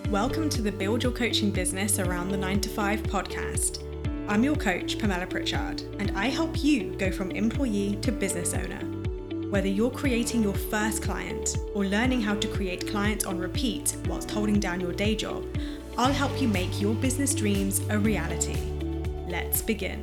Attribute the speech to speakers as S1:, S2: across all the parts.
S1: Welcome to the Build Your Coaching Business Around the 9 to 5 podcast. I'm your coach, Pamela Pritchard, and I help you go from employee to business owner. Whether you're creating your first client or learning how to create clients on repeat whilst holding down your day job, I'll help you make your business dreams a reality. Let's begin.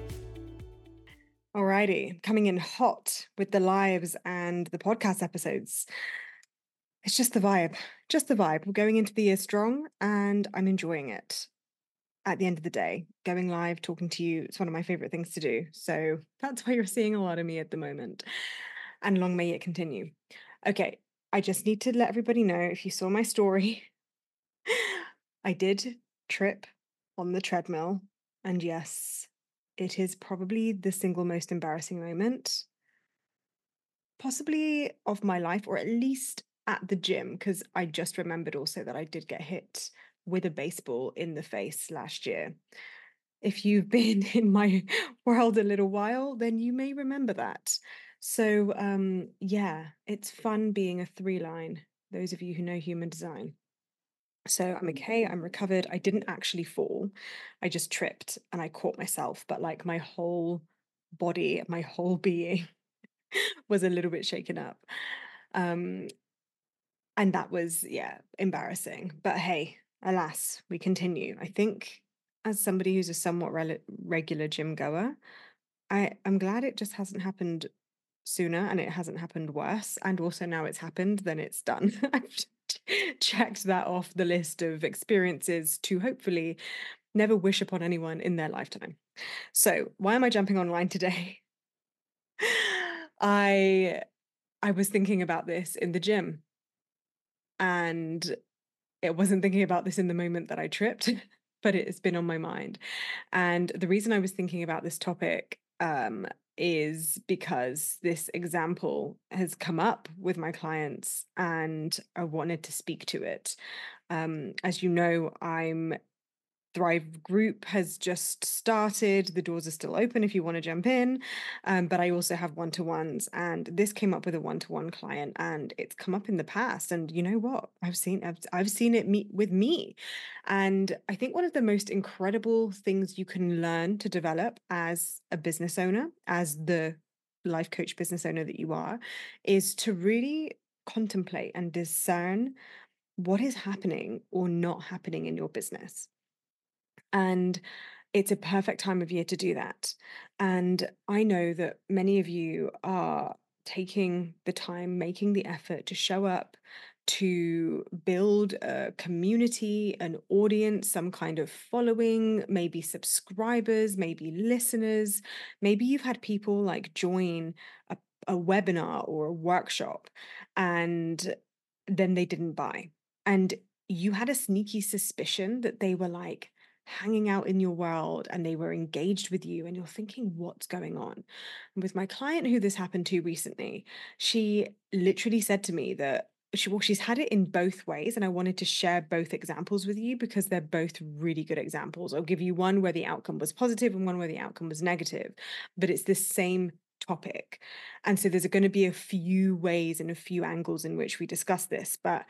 S1: Alrighty, coming in hot with the lives and the podcast episodes. It's just the vibe. We're going into the year strong and I'm enjoying it. At the end of the day, going live, talking to you, it's one of my favorite things to do. So that's why you're seeing a lot of me at the moment. And long may it continue. Okay, I just need to let everybody know, if you saw my story, I did trip on the treadmill. And yes, it is probably the single most embarrassing moment, possibly of my life, or at least at the gym, because I just remembered also that I did get hit with a baseball in the face last year. If you've been in my world a little while, then you may remember that. So yeah, it's fun being a 3-line, those of you who know human design. So I'm okay, I'm recovered. I didn't actually fall. I just tripped and I caught myself, but like my whole body, my whole being was a little bit shaken up. And that was, yeah, embarrassing. But hey, alas, we continue. I think as somebody who's a somewhat regular gym goer, I'm glad it just hasn't happened sooner and it hasn't happened worse. And also now it's happened, then it's done. I've checked that off the list of experiences to hopefully never wish upon anyone in their lifetime. So why am I jumping online today? I was thinking about this in the gym. And it wasn't thinking about this in the moment that I tripped, but it's been on my mind. And the reason I was thinking about this topic is because this example has come up with my clients and I wanted to speak to it. As you know, Thrive group has just started. The doors are still open if you want to jump in. But I also have one-to-ones, and this came up with a one-to-one client, and it's come up in the past. And you know what? I've seen it meet with me. And I think one of the most incredible things you can learn to develop as a business owner, as the life coach business owner that you are, is to really contemplate and discern what is happening or not happening in your business. And it's a perfect time of year to do that. And I know that many of you are taking the time, making the effort to show up, to build a community, an audience, some kind of following, maybe subscribers, maybe listeners. Maybe you've had people like join a webinar or a workshop and then they didn't buy. And you had a sneaky suspicion that they were like hanging out in your world and they were engaged with you and you're thinking, what's going on? And with my client who this happened to recently, she literally said to me that she's had it in both ways, and I wanted to share both examples with you because they're both really good examples. I'll give you one where the outcome was positive and one where the outcome was negative, but it's the same topic. And so there's going to be a few ways and a few angles in which we discuss this, but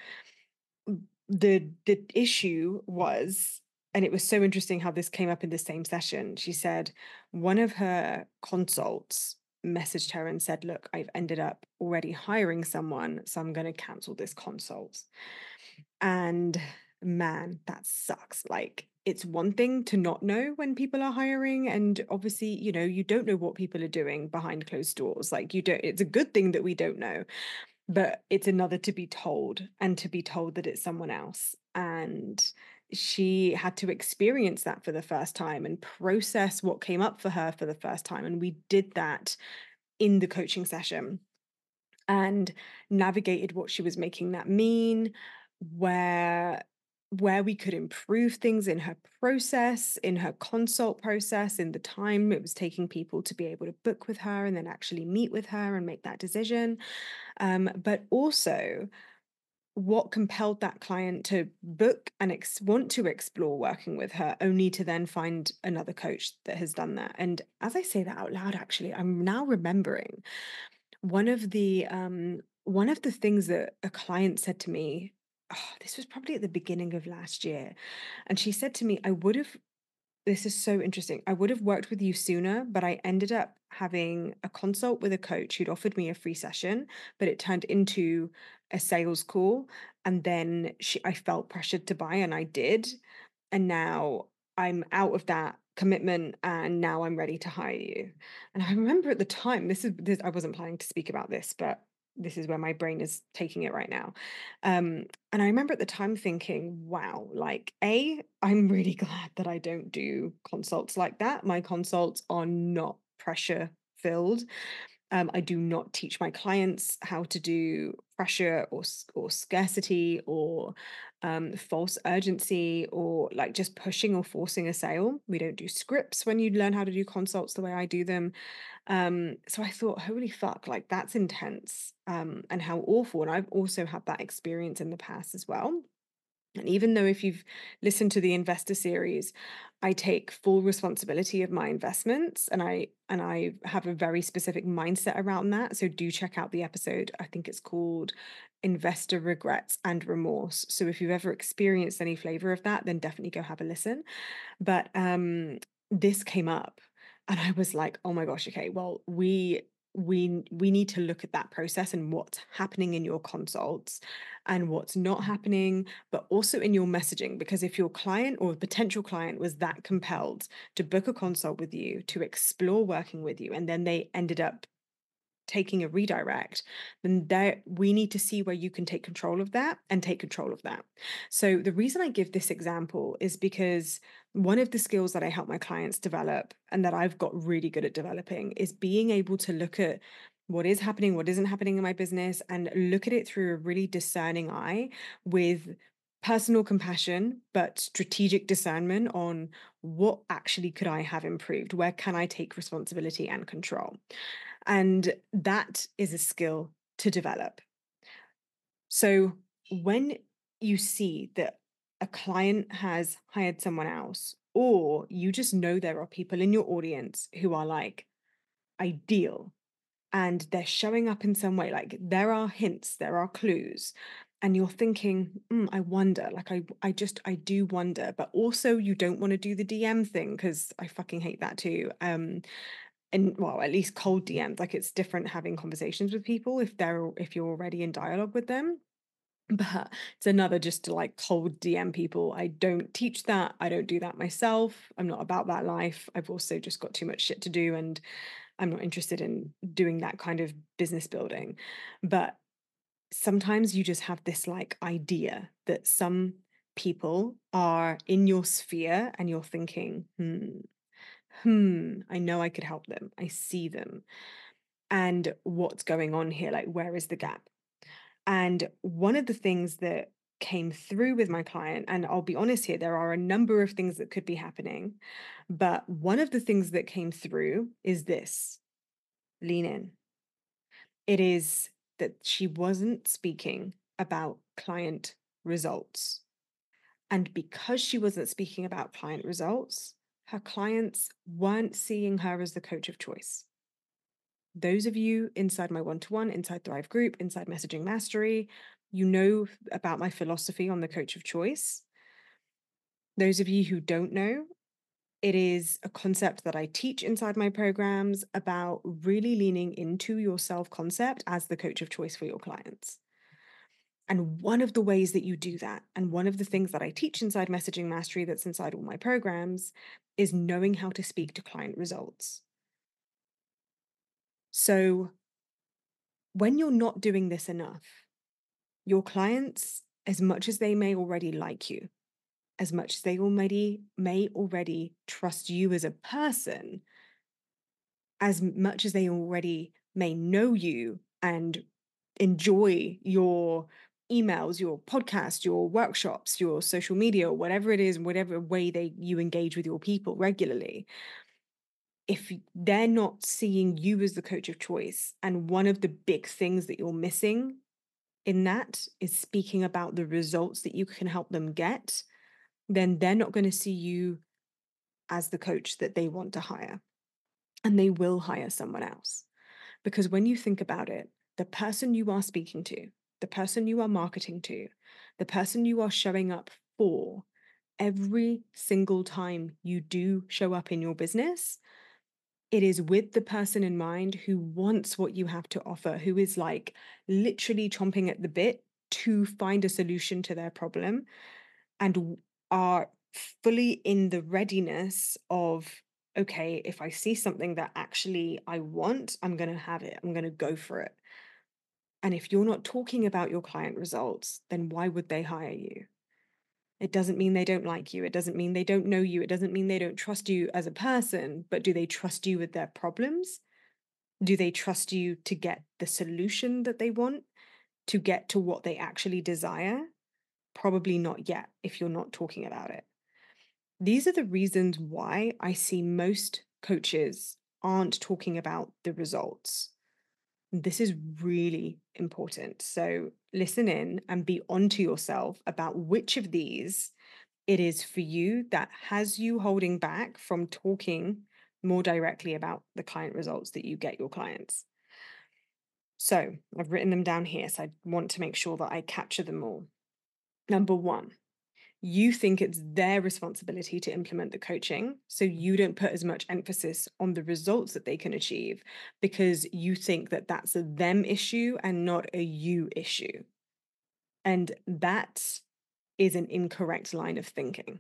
S1: the issue was, and it was so interesting how this came up in the same session. She said one of her consults messaged her and said, look, I've ended up already hiring someone, so I'm going to cancel this consult. And man, that sucks. Like, it's one thing to not know when people are hiring. And obviously, you don't know what people are doing behind closed doors. Like, it's a good thing that we don't know. But it's another to be told, and to be told that it's someone else. And she had to experience that for the first time and process what came up for her for the first time. And we did that in the coaching session and navigated what she was making that mean, where we could improve things in her process, in her consult process, in the time it was taking people to be able to book with her and then actually meet with her and make that decision. But also what compelled that client to book and want to explore working with her, only to then find another coach that has done that. And as I say that out loud, actually, I'm now remembering one of the things that a client said to me this was probably at the beginning of last year. And she said to me, I would have, this is so interesting. I would have worked with you sooner, but I ended up having a consult with a coach who'd offered me a free session, but it turned into a sales call. And then I felt pressured to buy, and I did. And now I'm out of that commitment, and now I'm ready to hire you. And I remember at the time, this I wasn't planning to speak about this, but this is where my brain is taking it right now. And I remember at the time thinking, wow, like, I'm really glad that I don't do consults like that. My consults are not pressure filled. I do not teach my clients how to do pressure or scarcity or false urgency or like just pushing or forcing a sale. We don't do scripts when you learn how to do consults the way I do them. So I thought, holy fuck, like that's intense, and how awful. And I've also had that experience in the past as well. And even though if you've listened to the investor series, I take full responsibility of my investments, and I have a very specific mindset around that. So do check out the episode. I think it's called Investor Regrets and Remorse. So if you've ever experienced any flavor of that, then definitely go have a listen. But this came up, and I was like, oh my gosh, okay, well, we need to look at that process and what's happening in your consults and what's not happening, but also in your messaging. Because if your client or potential client was that compelled to book a consult with you, to explore working with you, and then they ended up taking a redirect, then there we need to see where you can take control of that and take control of that. So the reason I give this example is because one of the skills that I help my clients develop and that I've got really good at developing is being able to look at what is happening, what isn't happening in my business, and look at it through a really discerning eye with personal compassion, but strategic discernment on what actually could I have improved? Where can I take responsibility and control? And that is a skill to develop. So when you see that a client has hired someone else, or you just know there are people in your audience who are like ideal and they're showing up in some way, like there are hints, there are clues. And you're thinking, I wonder, like I do wonder, but also you don't want to do the DM thing because I fucking hate that too. And well, at least cold DMs, like it's different having conversations with people if you're already in dialogue with them. But it's another just to like cold DM people. I don't teach that. I don't do that myself. I'm not about that life. I've also just got too much shit to do, and I'm not interested in doing that kind of business building. But sometimes you just have this like idea that some people are in your sphere and you're thinking, I know I could help them. I see them. And what's going on here? Like, where is the gap? And one of the things that came through with my client, and I'll be honest here, there are a number of things that could be happening. But one of the things that came through is this: lean in. It is that she wasn't speaking about client results. And because she wasn't speaking about client results, her clients weren't seeing her as the coach of choice. Those of you inside my one-to-one, inside Thrive Group, inside Messaging Mastery, you know about my philosophy on the coach of choice. Those of you who don't know, it is a concept that I teach inside my programs about really leaning into your self-concept as the coach of choice for your clients. And one of the ways that you do that, and one of the things that I teach inside Messaging Mastery that's inside all my programs, is knowing how to speak to client results. So when you're not doing this enough, your clients, as much as they may already like you, as much as they already may already trust you as a person, as much as they already may know you and enjoy your emails, your podcast, your workshops, your social media, or whatever it is, whatever way you engage with your people regularly, if they're not seeing you as the coach of choice, and one of the big things that you're missing in that is speaking about the results that you can help them get, then they're not going to see you as the coach that they want to hire. And they will hire someone else. Because when you think about it, the person you are speaking to, the person you are marketing to, the person you are showing up for, every single time you do show up in your business, it is with the person in mind who wants what you have to offer, who is like literally chomping at the bit to find a solution to their problem and are fully in the readiness of, okay, if I see something that actually I want, I'm going to have it, I'm going to go for it. And if you're not talking about your client results, then why would they hire you? It doesn't mean they don't like you. It doesn't mean they don't know you. It doesn't mean they don't trust you as a person, but do they trust you with their problems? Do they trust you to get the solution that they want, to get to what they actually desire? Probably not yet if you're not talking about it. These are the reasons why I see most coaches aren't talking about the results. This is really important. So listen in and be onto yourself about which of these it is for you that has you holding back from talking more directly about the client results that you get your clients. So I've written them down here. So I want to make sure that I capture them all. Number one, you think it's their responsibility to implement the coaching. So you don't put as much emphasis on the results that they can achieve because you think that that's a them issue and not a you issue. And that is an incorrect line of thinking.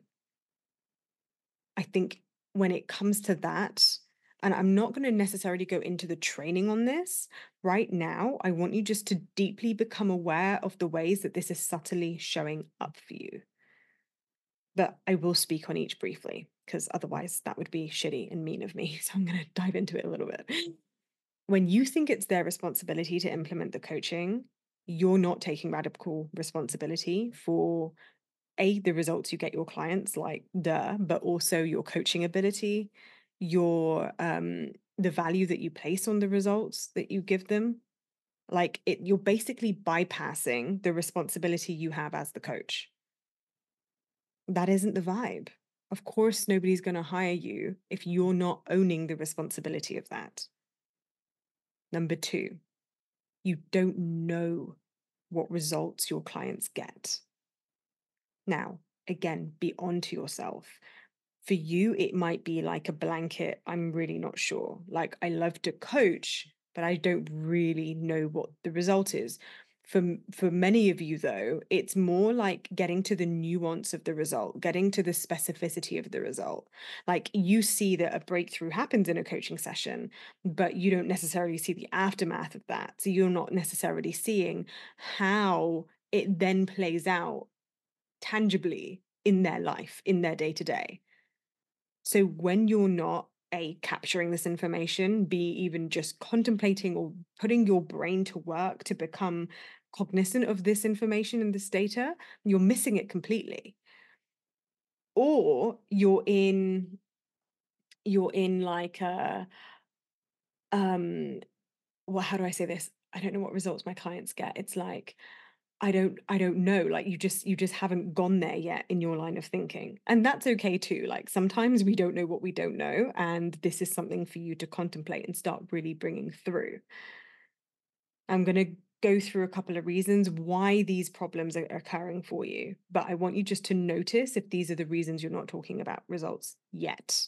S1: I think when it comes to that, and I'm not going to necessarily go into the training on this right now, I want you just to deeply become aware of the ways that this is subtly showing up for you. But I will speak on each briefly because otherwise that would be shitty and mean of me. So I'm going to dive into it a little bit. When you think it's their responsibility to implement the coaching, you're not taking radical responsibility for the results you get your clients, like duh, but also your coaching ability, your the value that you place on the results that you give them. Like you're basically bypassing the responsibility you have as the coach. That isn't the vibe. Of course, nobody's going to hire you if you're not owning the responsibility of that. Number two, you don't know what results your clients get. Now, again, be onto yourself. For you, it might be like a blanket. I'm really not sure. Like, I love to coach, but I don't really know what the result is. For many of you, though, it's more like getting to the nuance of the result, getting to the specificity of the result. Like, you see that a breakthrough happens in a coaching session, but you don't necessarily see the aftermath of that. So you're not necessarily seeing how it then plays out tangibly in their life, in their day to day. So when you're not capturing this information, B, even just contemplating or putting your brain to work to become cognizant of this information and this data, you're missing it completely. Or you're in like a well, how do I say this? I don't know what results my clients get. It's like I don't know, like you just haven't gone there yet in your line of thinking. And that's okay too. Like sometimes we don't know what we don't know, and this is something for you to contemplate and start really bringing through. I'm going to go through a couple of reasons why these problems are occurring for you, but I want you just to notice if these are the reasons you're not talking about results yet.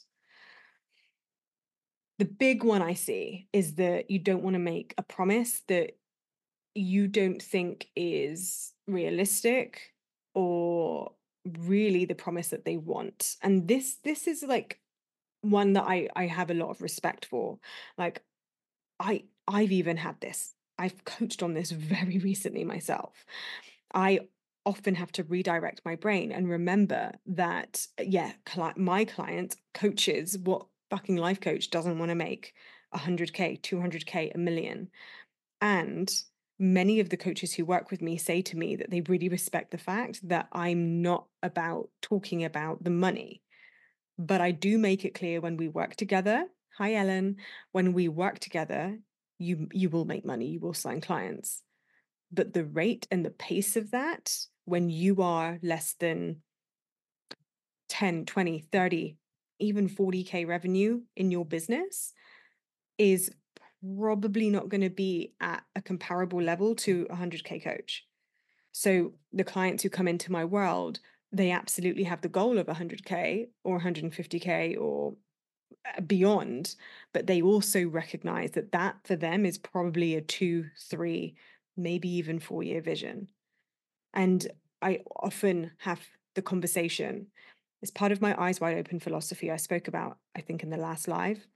S1: The big one I see is that you don't want to make a promise that you don't think is realistic or really the promise that they want. And this is like one that I have a lot of respect for. Like I've even had this. I've coached on this very recently myself. I often have to redirect my brain and remember that yeah, my client coaches what fucking life coach doesn't want to make 100K, 200K, a million. And many of the coaches who work with me say to me that they really respect the fact that I'm not about talking about the money. But I do make it clear when we work together. Hi, Ellen. When we work together, you will make money, you will sign clients. But the rate and the pace of that, when you are less than 10, 20, 30, even 40K revenue in your business, is probably not going to be at a comparable level to a 100K coach. So the clients who come into my world, they absolutely have the goal of 100K or 150K or beyond, but they also recognize that that for them is probably a 2, 3, maybe even 4-year vision. And I often have the conversation. It's part of my eyes wide open philosophy I spoke about, I think, in the last live,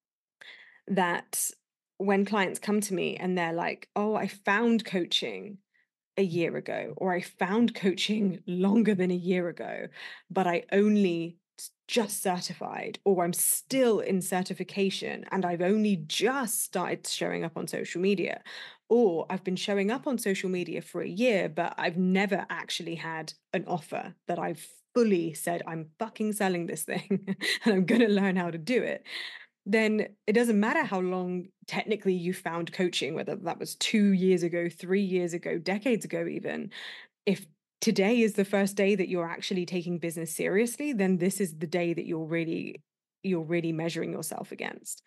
S1: that when clients come to me and they're like, oh, I found coaching a year ago, or I found coaching longer than a year ago, but I only just certified, or I'm still in certification and I've only just started showing up on social media, or I've been showing up on social media for a year, but I've never actually had an offer that I've fully said, I'm fucking selling this thing and I'm going to learn how to do it. Then it doesn't matter how long technically you found coaching, whether that was 2 years ago, 3 years ago, decades ago, even. If today is the first day that you're actually taking business seriously, then this is the day that you're really measuring yourself against.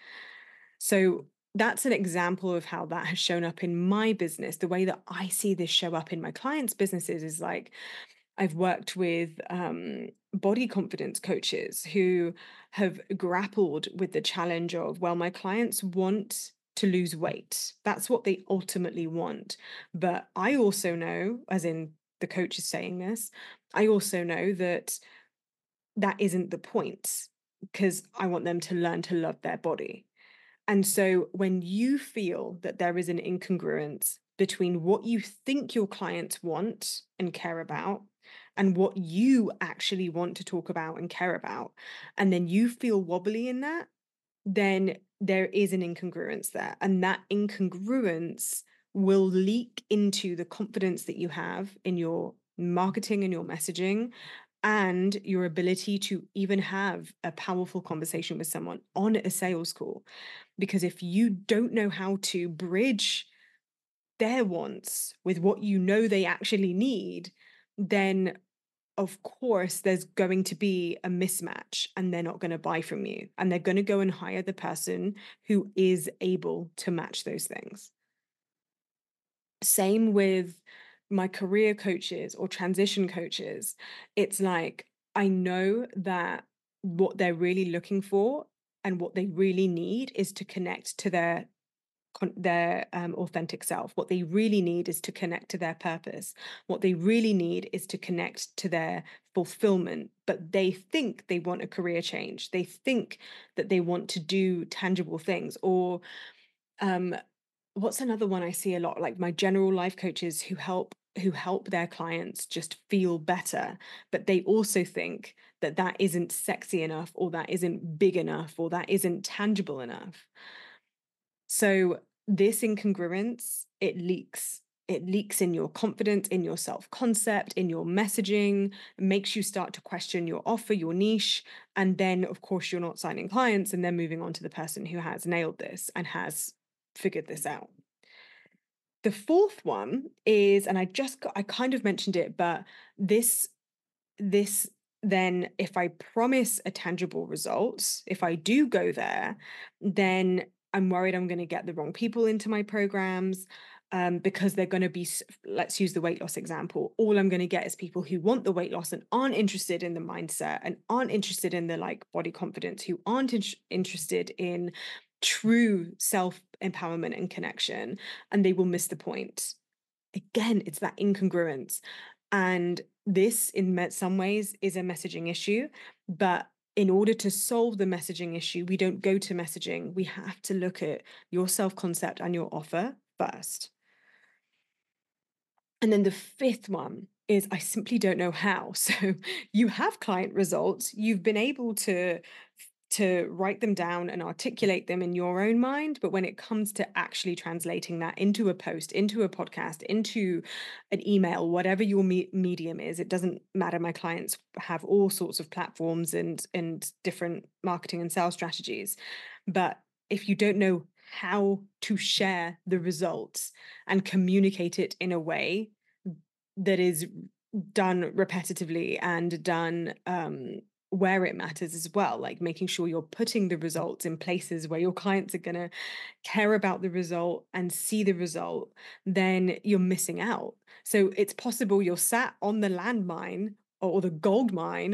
S1: So that's an example of how that has shown up in my business. The way that I see this show up in my clients' businesses is like, I've worked with body confidence coaches who have grappled with the challenge of, well, my clients want to lose weight. That's what they ultimately want. But I also know, as in the coach is saying this, I also know that that isn't the point, because I want them to learn to love their body. And so when you feel that there is an incongruence between what you think your clients want and care about and what you actually want to talk about and care about, and then you feel wobbly in that, then there is an incongruence there. And that incongruence will leak into the confidence that you have in your marketing and your messaging and your ability to even have a powerful conversation with someone on a sales call. Because if you don't know how to bridge their wants with what you know they actually need, then of course there's going to be a mismatch and they're not going to buy from you. And they're going to go and hire the person who is able to match those things. Same with my career coaches or transition coaches. It's like, I know that what they're really looking for and what they really need is to connect to their authentic self. What they really need is to connect to their purpose. What they really need is to connect to their fulfillment. But they think they want a career change. They think that they want to do tangible things. Or um, what's another one I see a lot? Like my general life coaches who help their clients just feel better, but they also think that that isn't sexy enough, or that isn't big enough, or that isn't tangible enough. So this incongruence, it leaks. It leaks in your confidence, in your self-concept, in your messaging, makes you start to question your offer, your niche. And then, of course, you're not signing clients and then moving on to the person who has nailed this and has figured this out. The fourth one is, and I kind of mentioned it, but this then, if I promise a tangible result, if I do go there, then I'm worried I'm going to get the wrong people into my programs, because they're going to be, let's use the weight loss example. All I'm going to get is people who want the weight loss and aren't interested in the mindset and aren't interested in the like body confidence, who aren't interested in true self empowerment and connection, and they will miss the point. Again, it's that incongruence. And this, in some ways, is a messaging issue. But in order to solve the messaging issue, we don't go to messaging. We have to look at your self concept and your offer first. And then the fifth one is, I simply don't know how. So you have client results, you've been able to write them down and articulate them in your own mind. But when it comes to actually translating that into a post, into a podcast, into an email, whatever your medium is, it doesn't matter. My clients have all sorts of platforms and different marketing and sales strategies. But if you don't know how to share the results and communicate it in a way that is done repetitively and done where it matters as well, like making sure you're putting the results in places where your clients are going to care about the result and see the result, then you're missing out. So it's possible you're sat on the landmine or the gold mine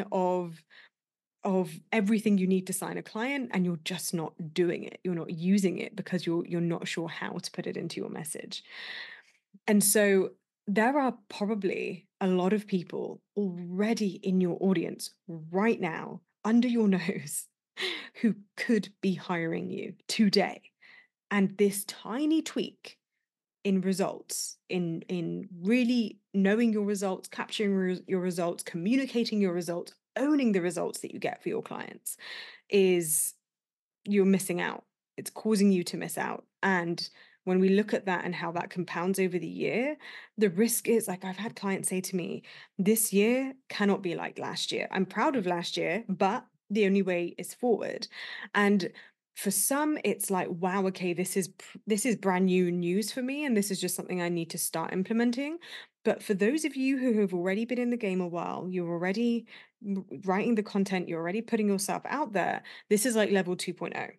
S1: of everything you need to sign a client, and you're just not doing it. You're not using it because you're not sure how to put it into your message. And so there are probably a lot of people already in your audience right now, under your nose, who could be hiring you today. And this tiny tweak in results, in really knowing your results, capturing your results, communicating your results, owning the results that you get for your clients, is you're missing out. It's causing you to miss out. And when we look at that and how that compounds over the year, the risk is, like, I've had clients say to me, this year cannot be like last year. I'm proud of last year, but the only way is forward. And for some, it's like, wow, okay, this is brand new news for me, and this is just something I need to start implementing. But for those of you who have already been in the game a while, you're already writing the content, you're already putting yourself out there, this is like level 2.0.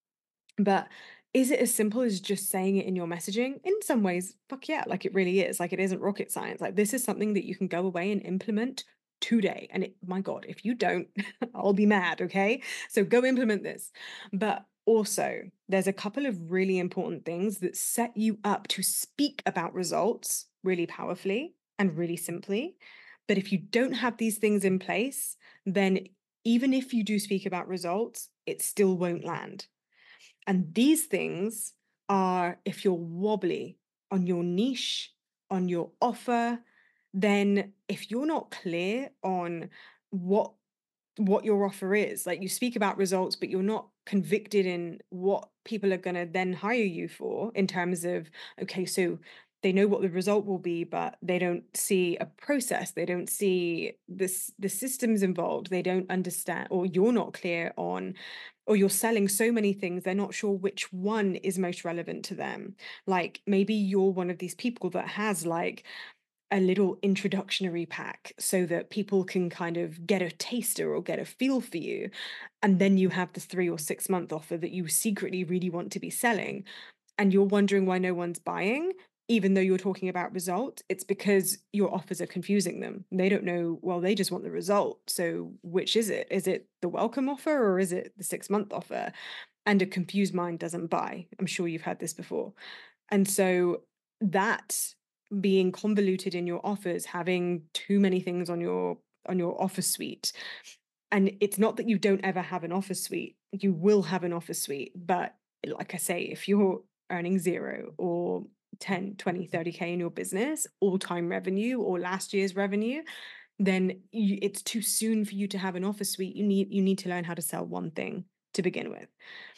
S1: But is it as simple as just saying it in your messaging? In some ways, fuck yeah, like it really is. Like, it isn't rocket science. Like, this is something that you can go away and implement today. And my God, if you don't, I'll be mad. Okay. So go implement this. But also, there's a couple of really important things that set you up to speak about results really powerfully and really simply. But if you don't have these things in place, then even if you do speak about results, it still won't land. And these things are, if you're wobbly on your niche, on your offer, then if you're not clear on what what your offer is, like, you speak about results, but you're not convicted in what people are going to then hire you for, in terms of, okay, so they know what the result will be, but they don't see a process, they don't see this the systems involved, they don't understand, or you're not clear on, or you're selling so many things, they're not sure which one is most relevant to them. Like, maybe you're one of these people that has like a little introductory pack so that people can kind of get a taster or get a feel for you. And then you have this 3 or 6 month offer that you secretly really want to be selling. And you're wondering why no one's buying, even though you're talking about results. It's because your offers are confusing them. They don't know, well, they just want the result. So which is it? Is it the welcome offer or is it the 6 month offer? And a confused mind doesn't buy. I'm sure you've had this before. And so that being convoluted in your offers, having too many things on your offer suite. And it's not that you don't ever have an offer suite. You will have an offer suite, but like I say, if you're earning zero or 10, 20, 30K in your business, all-time revenue or last year's revenue, then it's too soon for you to have an offer suite. You need to learn how to sell one thing to begin with.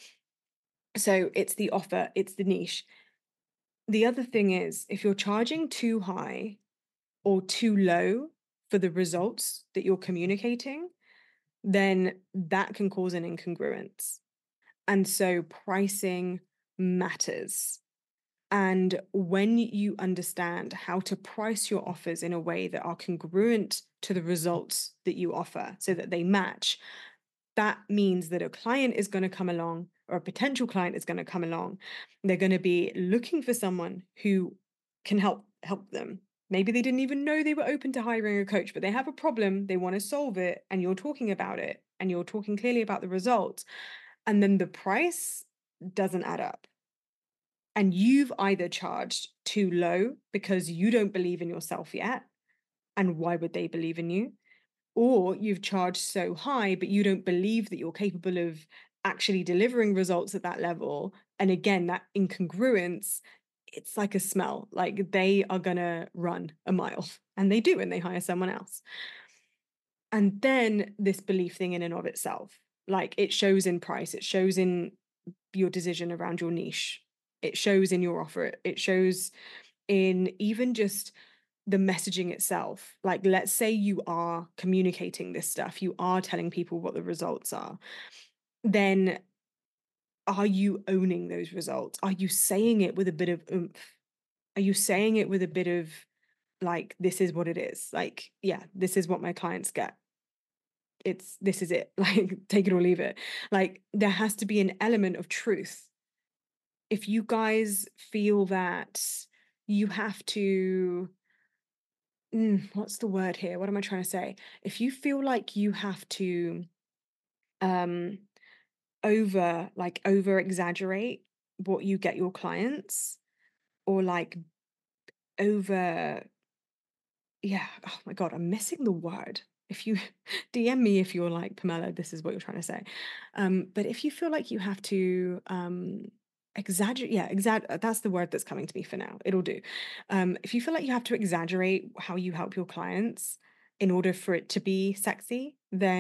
S1: So it's the offer, it's the niche. The other thing is, if you're charging too high or too low for the results that you're communicating, then that can cause an incongruence. And so pricing matters. And when you understand how to price your offers in a way that are congruent to the results that you offer so that they match, that means that a client is going to come along, or a potential client is going to come along. They're going to be looking for someone who can help them. Maybe they didn't even know they were open to hiring a coach, but they have a problem, they want to solve it, and you're talking about it, and you're talking clearly about the results. And then the price doesn't add up. And you've either charged too low because you don't believe in yourself yet. And why would they believe in you? Or you've charged so high, but you don't believe that you're capable of actually delivering results at that level. And again, that incongruence, it's like a smell. Like, they are going to run a mile, and they do, and they hire someone else. And then this belief thing in and of itself, like, it shows in price, it shows in your decision around your niche, it shows in your offer, it shows in even just the messaging itself. Like, let's say you are communicating this stuff, you are telling people what the results are, then are you owning those results? Are you saying it with a bit of oomph? Are you saying it with a bit of, like, this is what it is? Like, yeah, this is what my clients get. this is it. Like, take it or leave it. Like, there has to be an element of truth. If you guys feel that you have to, what's the word here? What am I trying to say? If you feel like you have to um over exaggerate what you get your clients, or like over, yeah, oh my God, I'm missing the word. If you DM me if you're like, Pamela, this is what you're trying to say. But if you feel like you have to exaggerate, yeah, that's the word that's coming to me for now. It'll do. If you feel like you have to exaggerate how you help your clients in order for it to be sexy,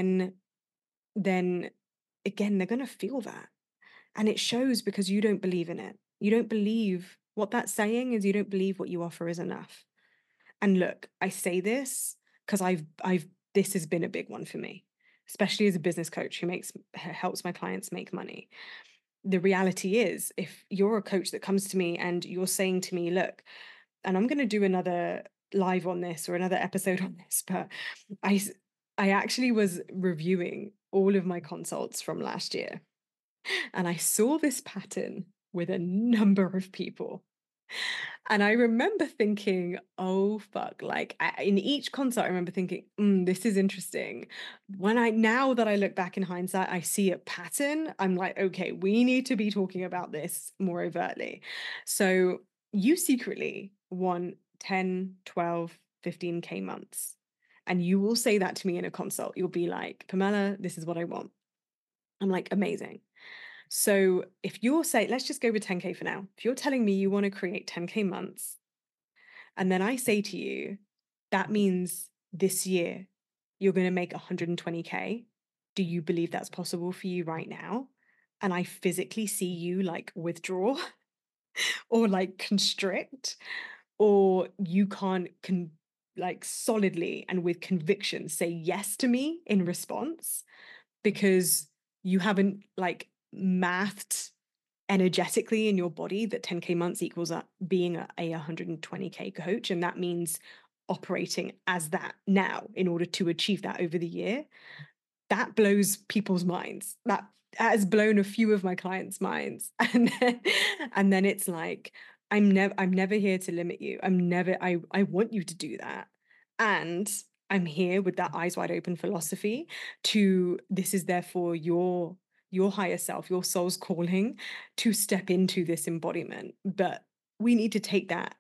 S1: then again, they're gonna feel that. And it shows because you don't believe in it. You don't believe what that's saying is, you don't believe what you offer is enough. And look, I say this because I've this has been a big one for me, especially as a business coach who helps my clients make money. The reality is, if you're a coach that comes to me and you're saying to me, look, and I'm going to do another live on this or another episode on this, but I I actually was reviewing all of my consults from last year, and I saw this pattern with a number of people. And I remember thinking, oh, fuck. Like, in each consult, I remember thinking, this is interesting. Now that I look back in hindsight, I see a pattern. I'm like, okay, we need to be talking about this more overtly. So you secretly want 10, 12, 15K months. And you will say that to me in a consult. You'll be like, Pamela, this is what I want. I'm like, amazing. So if you're saying, let's just go with 10K for now. If you're telling me you want to create 10K months, and then I say to you, that means this year you're going to make 120K. Do you believe that's possible for you right now? And I physically see you like withdraw or like constrict, or you can't like solidly and with conviction say yes to me in response, because you haven't like mathed energetically in your body that 10K months equals being a 120K coach. And that means operating as that now in order to achieve that over the year. That blows people's minds. That has blown a few of my clients' minds. And then it's like, I'm never here to limit you. I want you to do that. And I'm here with that eyes wide open philosophy this is therefore your higher self, your soul's calling to step into this embodiment. But we need to take that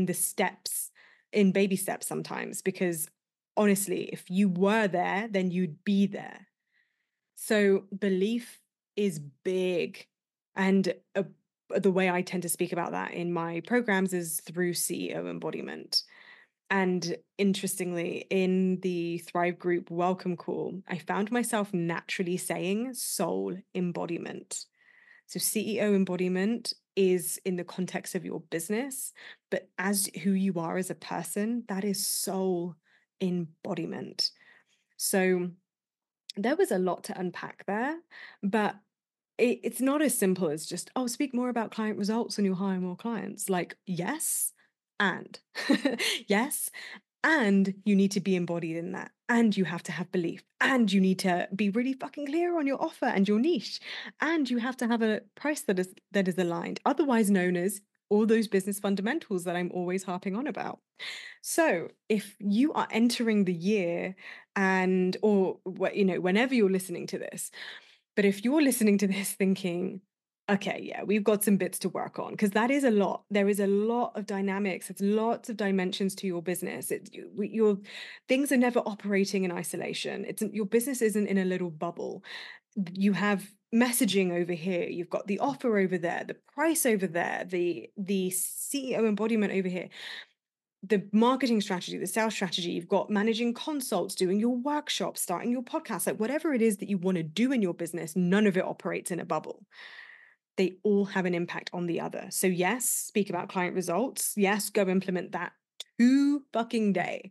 S1: in baby steps sometimes, because honestly, if you were there, then you'd be there. So belief is big. And the way I tend to speak about that in my programs is through CEO embodiment. And interestingly, in the Thrive Group welcome call, I found myself naturally saying soul embodiment. So CEO embodiment is in the context of your business, but as who you are as a person, that is soul embodiment. So there was a lot to unpack there, but it's not as simple as just, oh, speak more about client results and you'll hire more clients. Like, yes, and yes, and you need to be embodied in that. And you have to have belief. And you need to be really fucking clear on your offer and your niche. And you have to have a price that is aligned, otherwise known as all those business fundamentals that I'm always harping on about. So if you are entering the year or whenever you're listening to this, but if you're listening to this thinking, okay, yeah, we've got some bits to work on, because that is a lot. There is a lot of dynamics. It's lots of dimensions to your business. Your things are never operating in isolation. Your business isn't in a little bubble. You have messaging over here. You've got the offer over there, the price over there, the CEO embodiment over here, the marketing strategy, the sales strategy. You've got managing consults, doing your workshops, starting your podcast, like whatever it is that you want to do in your business, none of it operates in a bubble. They all have an impact on the other. So yes, speak about client results. Yes, go implement that fucking day.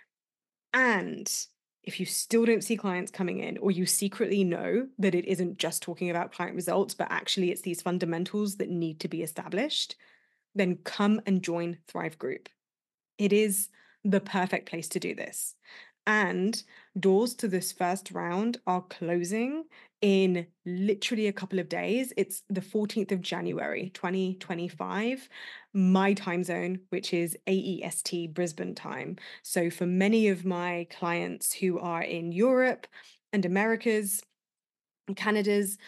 S1: And if you still don't see clients coming in, or you secretly know that it isn't just talking about client results, but actually it's these fundamentals that need to be established, then come and join Thrive Group. It is the perfect place to do this. And Doors to this first round are closing in literally a couple of days. It's the 14th of January, 2025, my time zone, which is AEST Brisbane time. So for many of my clients who are in Europe and Americas, and Canada's,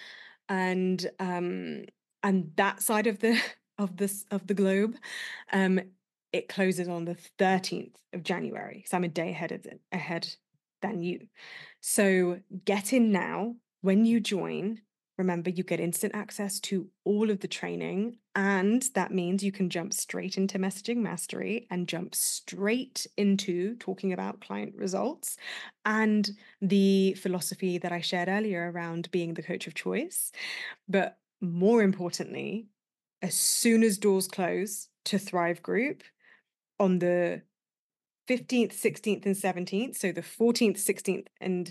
S1: and that side of the of the globe, um, it closes on the 13th of January. So I'm a day ahead than you. So get in now. When you join, remember you get instant access to all of the training, and that means you can jump straight into messaging mastery and jump straight into talking about client results and the philosophy that I shared earlier around being the coach of choice. But more importantly, as soon as doors close to Thrive Group on the 15th, 16th, and 17th, so the 14th, 16th, and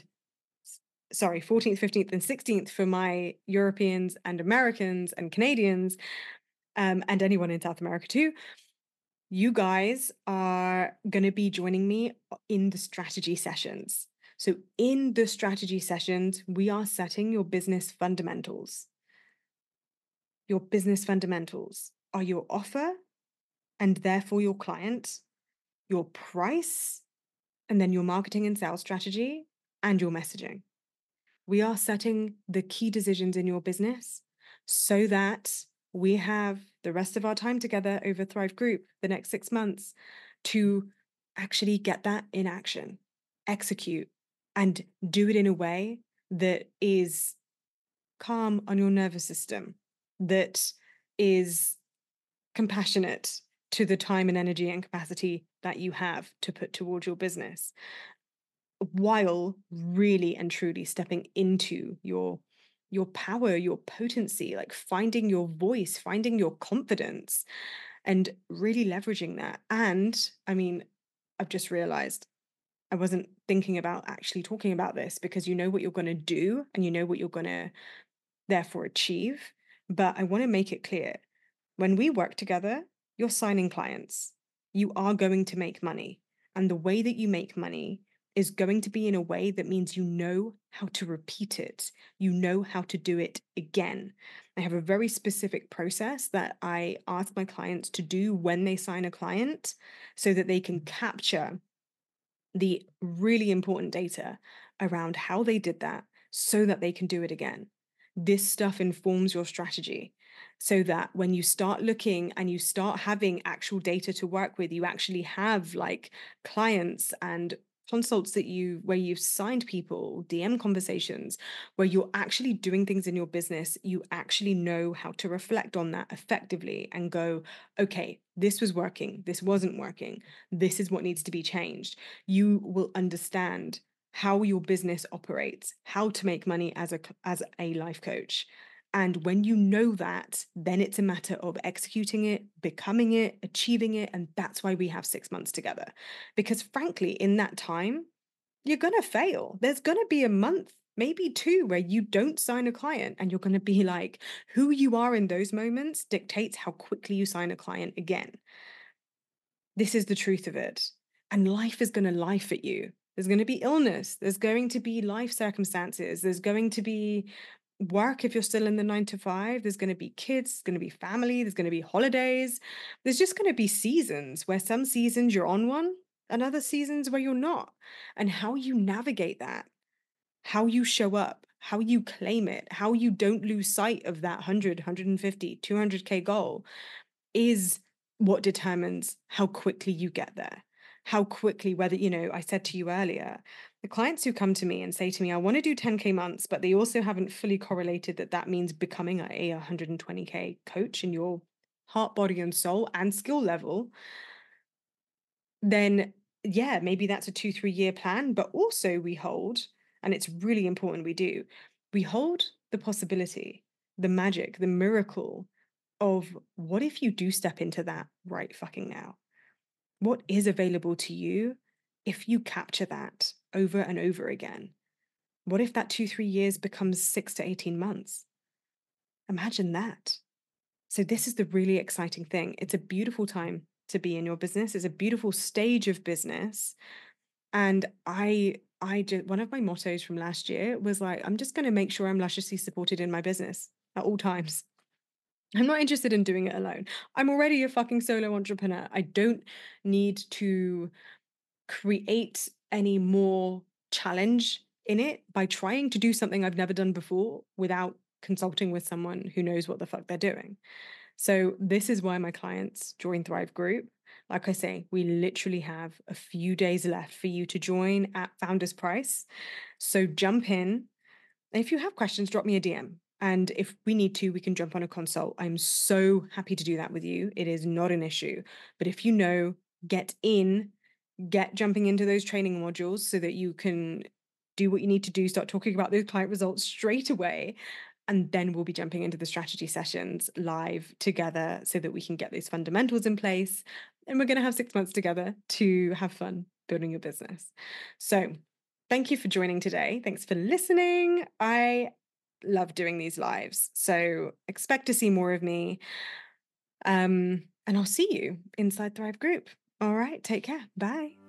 S1: 14th, 15th, and 16th for my Europeans and Americans and Canadians, and anyone in South America too, you guys are going to be joining me in the strategy sessions. So, in the strategy sessions, we are setting your business fundamentals. Your business fundamentals are your offer and therefore your client, your price, and then your marketing and sales strategy, and your messaging. We are setting the key decisions in your business so that we have the rest of our time together over Thrive Group, the next 6 months, to actually get that in action, execute, and do it in a way that is calm on your nervous system, that is compassionate to the time and energy and capacity that you have to put towards your business, while really and truly stepping into your power, your potency, like finding your voice, finding your confidence, and really leveraging that. And I mean, I've just realized I wasn't thinking about actually talking about this, because you know what you're going to do and you know what you're going to therefore achieve. But I want to make it clear, when we work together, you're signing clients. You are going to make money. And the way that you make money is going to be in a way that means you know how to repeat it. You know how to do it again. I have a very specific process that I ask my clients to do when they sign a client so that they can capture the really important data around how they did that so that they can do it again. This stuff informs your strategy so that when you start looking and you start having actual data to work with, you actually have like clients and consults where you've signed people, DM conversations, where you're actually doing things in your business. You actually know how to reflect on that effectively and go, okay, this was working, this wasn't working, this is what needs to be changed. You will understand how your business operates, how to make money as a life coach. And when you know that, then it's a matter of executing it, becoming it, achieving it. And that's why we have 6 months together. Because frankly, in that time, you're going to fail. There's going to be a month, maybe two, where you don't sign a client. And you're going to be like, who you are in those moments dictates how quickly you sign a client again. This is the truth of it. And life is going to life at you. There's going to be illness. There's going to be life circumstances. There's going to be work if you're still in the 9 to 5. There's going to be kids. There's going to be family. There's going to be holidays. There's just going to be seasons where some seasons you're on one and other seasons where you're not. And how you navigate that, how you show up, how you claim it, how you don't lose sight of that 100, 150, 200K goal is what determines how quickly you get there. How quickly, whether, I said to you earlier, the clients who come to me and say to me, I want to do 10K months, but they also haven't fully correlated that means becoming a 120K coach in your heart, body, and soul and skill level, then yeah, maybe that's a 2-3 year plan. But also we hold, and it's really important we hold the possibility, the magic, the miracle of what if you do step into that right fucking now? What is available to you if you capture that over and over again? What if that 2-3 years becomes 6 to 18 months? Imagine that. So, this is the really exciting thing. It's a beautiful time to be in your business. It's a beautiful stage of business. And I just, one of my mottos from last year was like, I'm just going to make sure I'm lusciously supported in my business at all times. I'm not interested in doing it alone. I'm already a fucking solo entrepreneur. I don't need to create any more challenge in it by trying to do something I've never done before without consulting with someone who knows what the fuck they're doing. So, this is why my clients join Thrive Group. Like I say, we literally have a few days left for you to join at Founders Price. So, jump in. If you have questions, drop me a DM. And if we need to, we can jump on a consult. I'm so happy to do that with you. It is not an issue. But if you know, get in, get jumping into those training modules so that you can do what you need to do, start talking about those client results straight away. And then we'll be jumping into the strategy sessions live together so that we can get those fundamentals in place. And we're going to have 6 months together to have fun building your business. So, thank you for joining today. Thanks for listening. I love doing these lives. So, expect to see more of me. And I'll see you inside Thrive Group. All right. Take care. Bye.